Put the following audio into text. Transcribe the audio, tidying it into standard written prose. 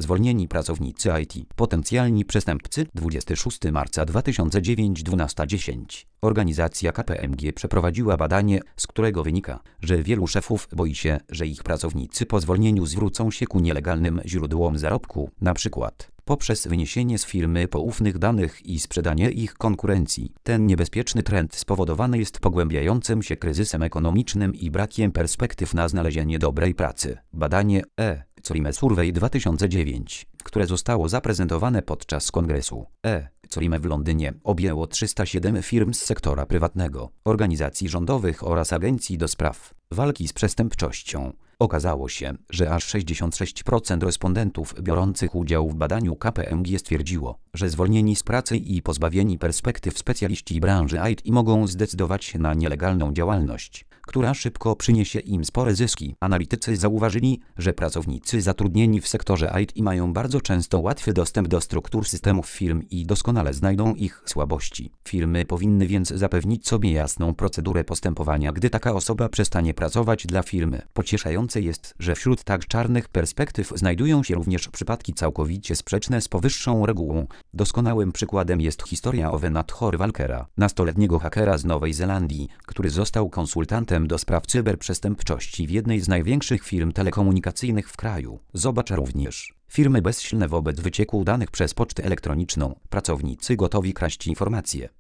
Zwolnieni pracownicy IT. Potencjalni przestępcy. 26 marca 2009 12:10. Organizacja KPMG przeprowadziła badanie, z którego wynika, że wielu szefów boi się, że ich pracownicy po zwolnieniu zwrócą się ku nielegalnym źródłom zarobku, np. poprzez wyniesienie z firmy poufnych danych i sprzedanie ich konkurencji. Ten niebezpieczny trend spowodowany jest pogłębiającym się kryzysem ekonomicznym i brakiem perspektyw na znalezienie dobrej pracy. Badanie Corime Survey 2009, które zostało zaprezentowane podczas kongresu Corime w Londynie, objęło 307 firm z sektora prywatnego, organizacji rządowych oraz agencji do spraw walki z przestępczością. Okazało się, że aż 66% respondentów biorących udział w badaniu KPMG stwierdziło, że zwolnieni z pracy i pozbawieni perspektyw specjaliści branży IT mogą zdecydować się na nielegalną działalność, która szybko przyniesie im spore zyski. Analitycy zauważyli, że pracownicy zatrudnieni w sektorze IT mają bardzo często łatwy dostęp do struktur systemów firm i doskonale znajdą ich słabości. Firmy powinny więc zapewnić sobie jasną procedurę postępowania, gdy taka osoba przestanie pracować dla firmy. Pocieszające jest, że wśród tak czarnych perspektyw znajdują się również przypadki całkowicie sprzeczne z powyższą regułą. Doskonałym przykładem jest historia Ovena Thor-Walkera, nastoletniego hakera z Nowej Zelandii, który został konsultantem do spraw cyberprzestępczości w jednej z największych firm telekomunikacyjnych w kraju. Zobacz również firmy bezsilne wobec wycieku danych przez pocztę elektroniczną. Pracownicy gotowi kraść informacje.